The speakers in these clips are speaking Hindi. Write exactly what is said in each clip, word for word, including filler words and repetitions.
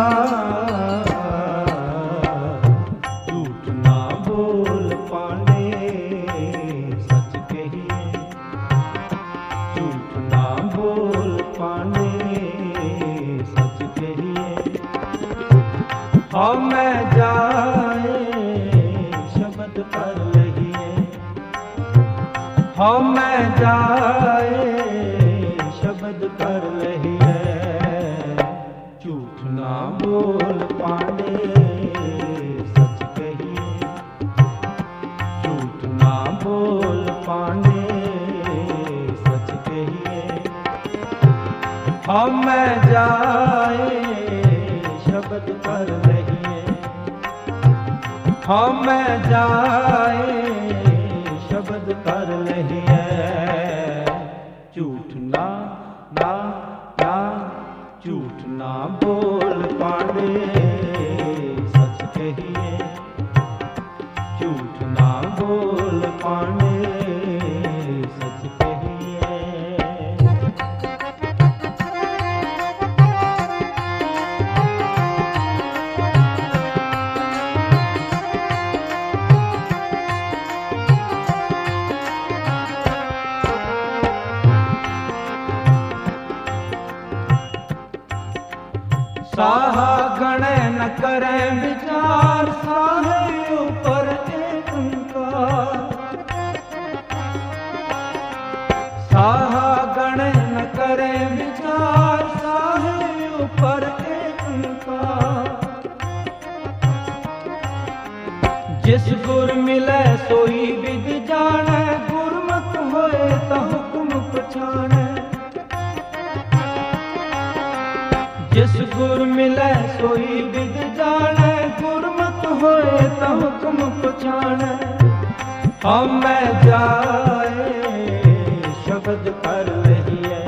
झूठ ना बोल पांडे सच कहिए, झूठ ना बोल पांडे सच कहिए। हाँ मैं जाए शब्द कर लहिए, हाँ मैं जाए शब्द कर लहिए। झूठ ना बोल पांडे सच कहिए, झूठ ना बोल पांडे सच कहिए। हाँ मैं जाए शब्द कर लहिए, हाँ मैं जाए शब्द कर लहिए। झूठ ना ना ना झूठ ना बोल पांडे सच कहिए, झूठ ना बोल पांडे सच कहिए। साहा गणे न करें विचार, साहे ऊपर एक ओंकार। साहा गणे न करें विचार, साहे ऊपर एक ओंकार। जिस गुर मिले सोई विद जाने, गुरमत होए ता हुक्म पछाने। जिस गुर मिले सोई विद जाने, गुरमत होए ता हुक्म पछाने। हम मैं जाए शब्द कर लहिए,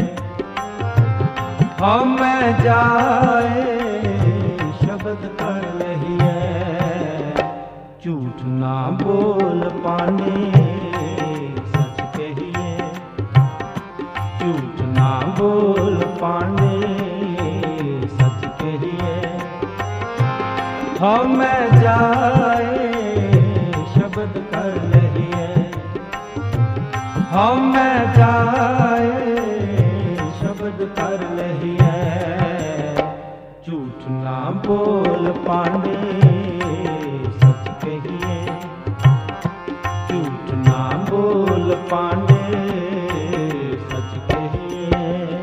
हम मैं जाए शब्द कर लहिए। झूठ ना बोल पांडे सच कहिए, झूठ ना बोल पांडे सच कहिए। हाँ मैं जाए शब्द कर लहिए, हाँ मैं जाए शब्द कर लहिए। झूठ ना बोल पांडे सच कहिए, झूठ ना बोल पांडे सच कहिए।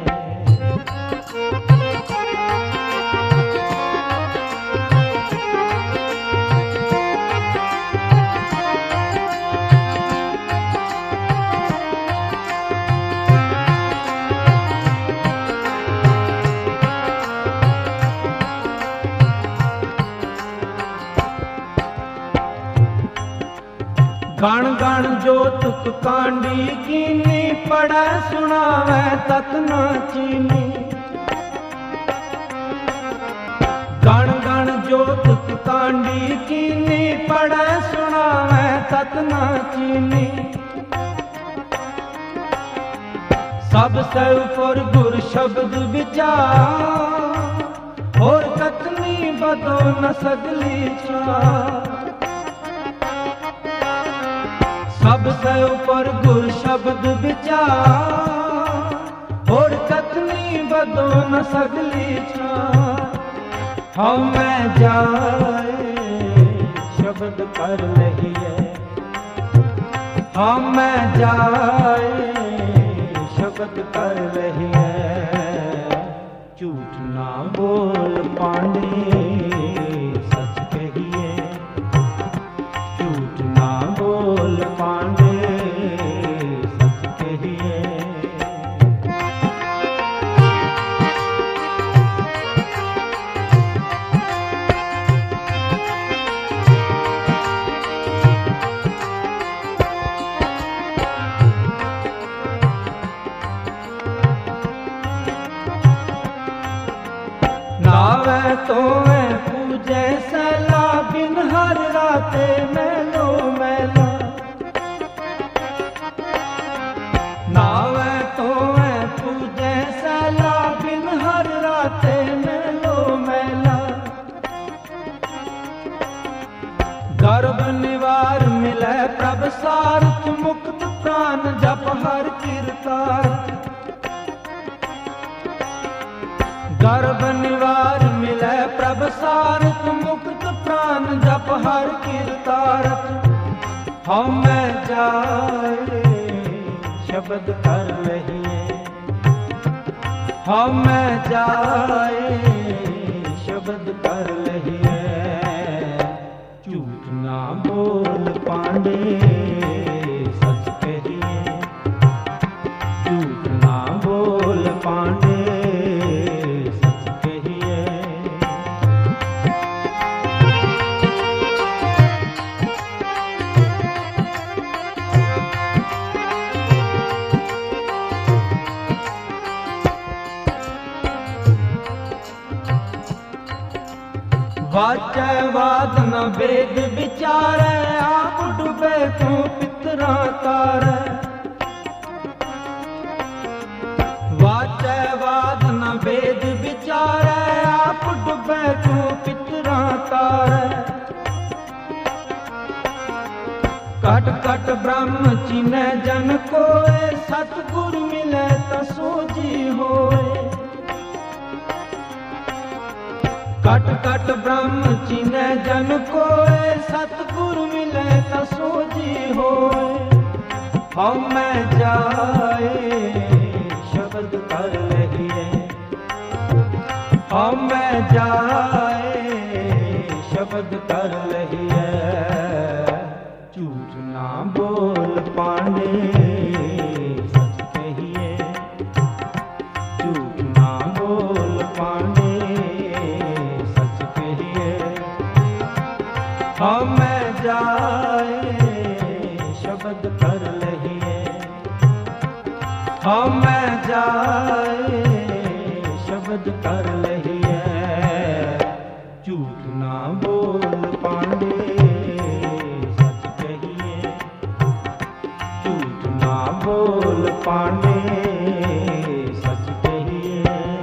गण गण जो तुक कांडी कीनी, पढ़े सुनावे तत ना चीनी। गण गण जो तुक कांडी कीनी, पढ़े सुनावे तत ना चीनी। सब से ऊपर गुर शब्द विचार, और कतनी बदो न सगली चार। सबसे ऊपर गुर शब्द विचार, और कतनी बदो न सगली चार। हम मैं जाए शब्द कर लहिए, हम मैं जाए शब्द कर लहिए। झूठ ना बोल पांडे सच कहिए, झूठ ना बोल पांडे सच कहिए। नावे तो मैं पूजे सैला, बिन हर राते मैलो मैला। नावे तो मैं पूजे सैला, बिन हर राते मैलो मैला। गर्भ निवार मिले प्रभ सारथ, मुक्त प्राण जप हर कीरतार। गर्भ निवार मिले प्रभ सारथ, मुक्त प्राण जप हर कीरतारथ। हम मैं जाए शब्द कर लहिए, हम मैं जाए शब्द कर लहिए। झूठ ना बोल पांडे सच कहिए, झूठ ना बोल पांडे सच कहिए। वाचै वाद न वेद विचारै, आप डूबे तू पितरा तारै। वाचै वाद न वेद विचारै, आप डूबे तू पितरा तारै। कट कट ब्रह्म चिन्ह जन कोय, सतगुरु मिले त सोजी होए। कट कट ब्रह्म चिन्ह जन कोय, सतगुरु मिले त सोजी होए। हम मैं जाए शब्द कर लहिए, हम मैं जाए शब्द कर लहिए। झूठ ना बोल पांडे सच कहिए, झूठ ना बोल पांडे हम मैं जाए शब्द कर लहिए, हम मैं जाए शब्द कर लहिए। झूठ ना बोल पांडे सच कहिए, झूठ ना बोल पांडे सच कहिए।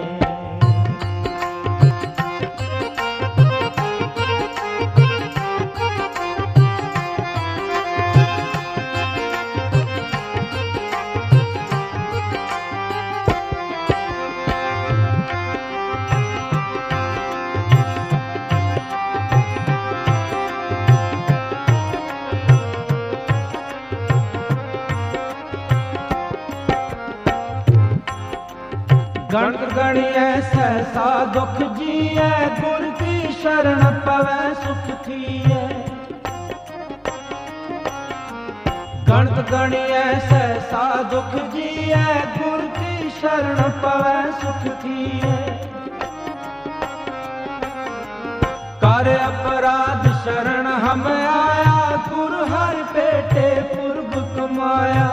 गणत गणिए सहसा दुख जिए, गुर की शरण पवै सुख थिए। गणत गणिए सहसा दुख जिए, गुर की शरण पवै सुख थिए। कर अपराध शरण हम आया, गुर हर पेटे पूर्व कमाया।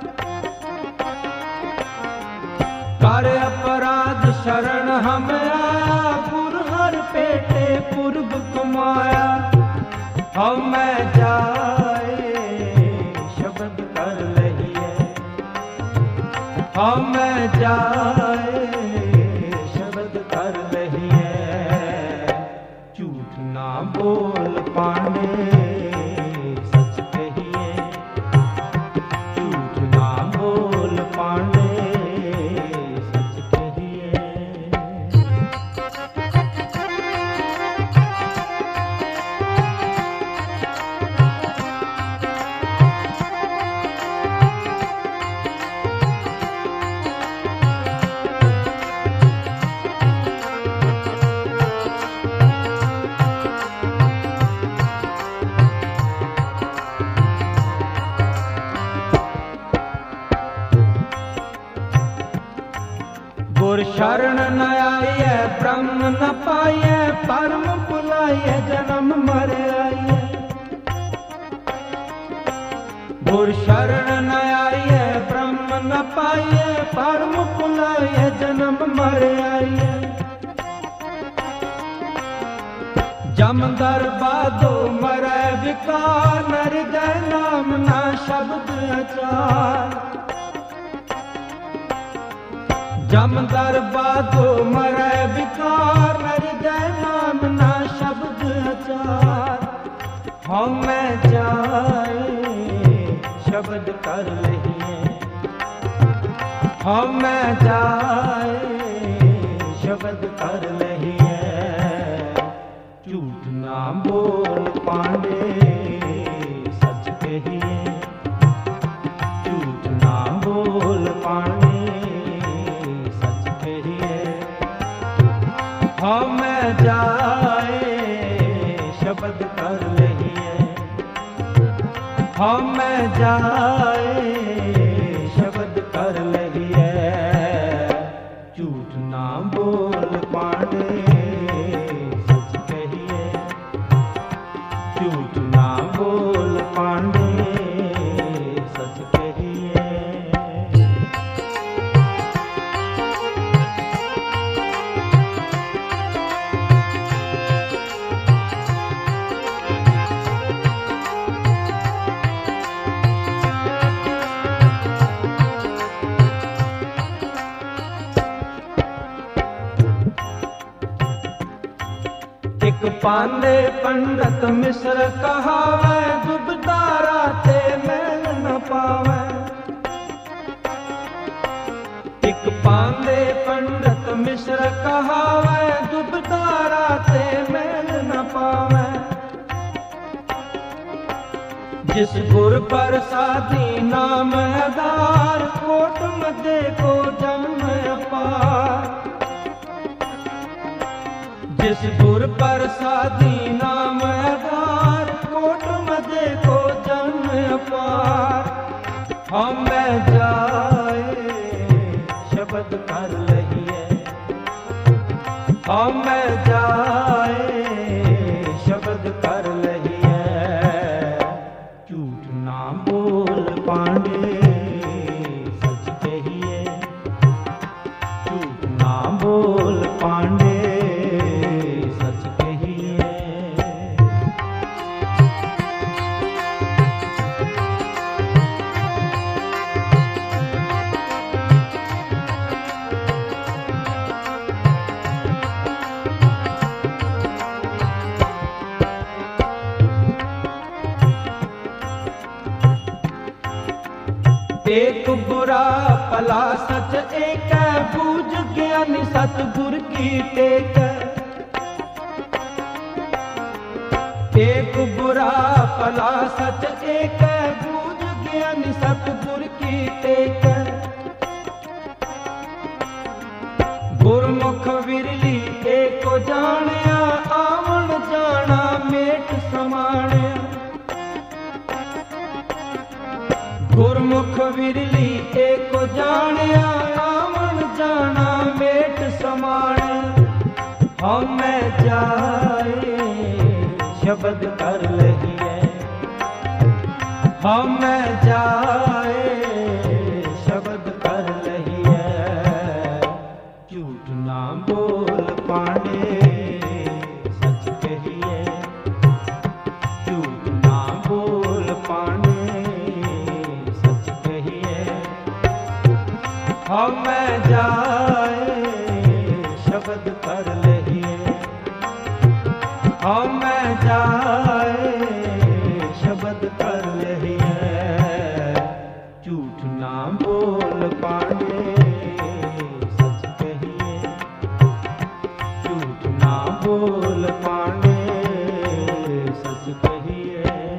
कर अपराध शरण हम आया, गुर हर पेटे पूर्व कमाया। हम मैं जाए शब्द कर लहिए, हम मैं जाए शब्द कर लहिए। झूठ ना बोल पांडे सच कहिए, झूठ ना बोल पांडे गुर शरण न आइए, ब्रह्म न पाइए, परम बुलाइए जन्म मर आइए। गुर शरण न आइए, ब्रह्म न पाइए, परम बुलाइए जन्म मर आइए। जम दरबादो मरै विकार, नर जय नाम ना शब्द अचार। जम दरबादो मरै विकार, नर जय नाम ना शब्द अचार। हम जाए शब्द कर लहिए, हम जाए शब्द कर लहिए। झूठ ना बोल पांडे सच कहिए, झूठ ना बोल पांडे सच कहिए। हम जाए शब्द कर लहिए, हम जाए शब्द कर लहिए। झूठ ना बोल पांडे सच कहिए, झूठ ना बोल पांडे सच कहिए। एक पांदे पंडित मिश्र कहावे, दुबदा राते मैल न पावे। एक पांदे पंडित मिश्र कहावे, दुबदा राते मैल न पावे। जिस गुर प्रसादी नाम आधार, कोट मध्य को जन्म अपार। जिस गुर प्रसादी नाम आधार, कोट मध्य को जन्म अपार। हम जाए शब्द कर लहिए, हम जाए शब्द कर लहिए। झूठ ना बोल पांडे सच कहिए, झूठ ना बोल पांडे सच कहिए। एक बुरा भला सच एक, बूझ ज्ञान सतगुर की टेक। एक बुरा भला सच एक, बूझ ज्ञान सतगुर की टेक। गुरमुख विरली एक जानिया, आवन जाना मेट समाणिया। गुरमुख विरली एक जानिया, आवन जाना मेट समाणिया। हम जाए शब्द कर लहिए, हम जाए शब्द कर लहिए। झूठ ना बोल पांडे सच कहिए, झूठ ना बोल पांडे सच कहिए। हम जाए शब्द कर लहिए, हम जाए शब्द कर लहिए। झूठ ना बोल पांडे सच कहिए, झूठ ना बोल पांडे सच कहिए।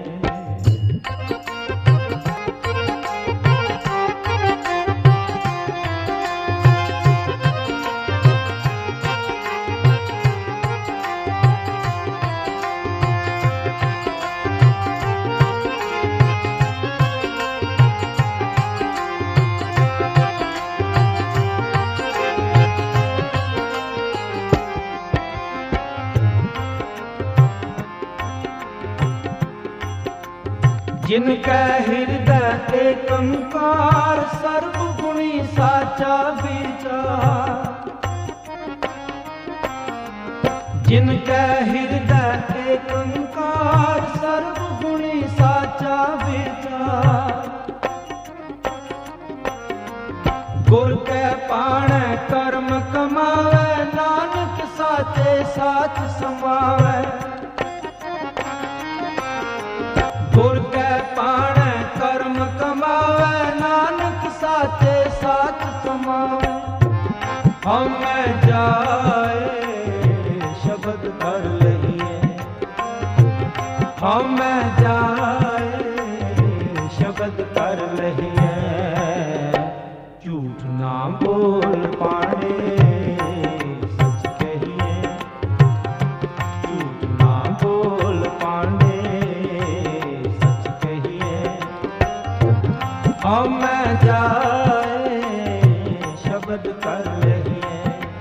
जिनका हृदय एकंकार, सर्वगुणी साचा विचार। जिनका हृदय एकंकार, सर्वगुणी साचा विचार। गुर के पाण कर्म कमावे, नानक साचे साच समावे। जाए शब्द कर लहिए, हम जाए शब्द कर लहिए। झूठ ना बोल पांडे सच कहिए, झूठ ना बोल पांडे सच कहिए। हम जाए शब्द कर लहिए,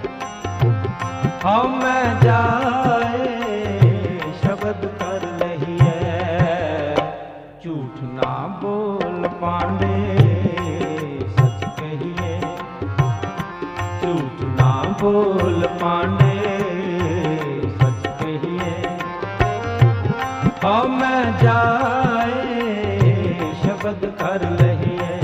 हम जाए शब्द कर लहिए। झूठ ना बोल पांडे सच कहिए, झूठ ना बोल पांडे सच कहिए। हम जाए शब्द कर लहिए,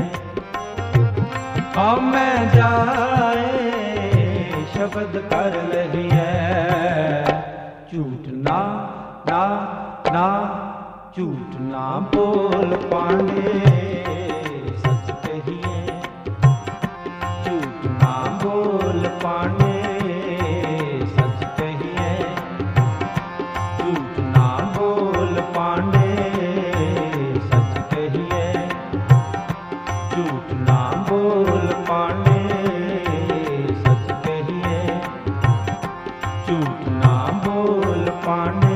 हम जाए शब्द कर लहिए। झूठ ना ना ना झूठ ना बोल पांडे सच कहिए, झूठ ना बोल पांडे सच कहिए। झूठ ना बोल पांडे सच कहिए, झूठ ना बोल पांडे सच कहिए। झूठ ना बोल पांडे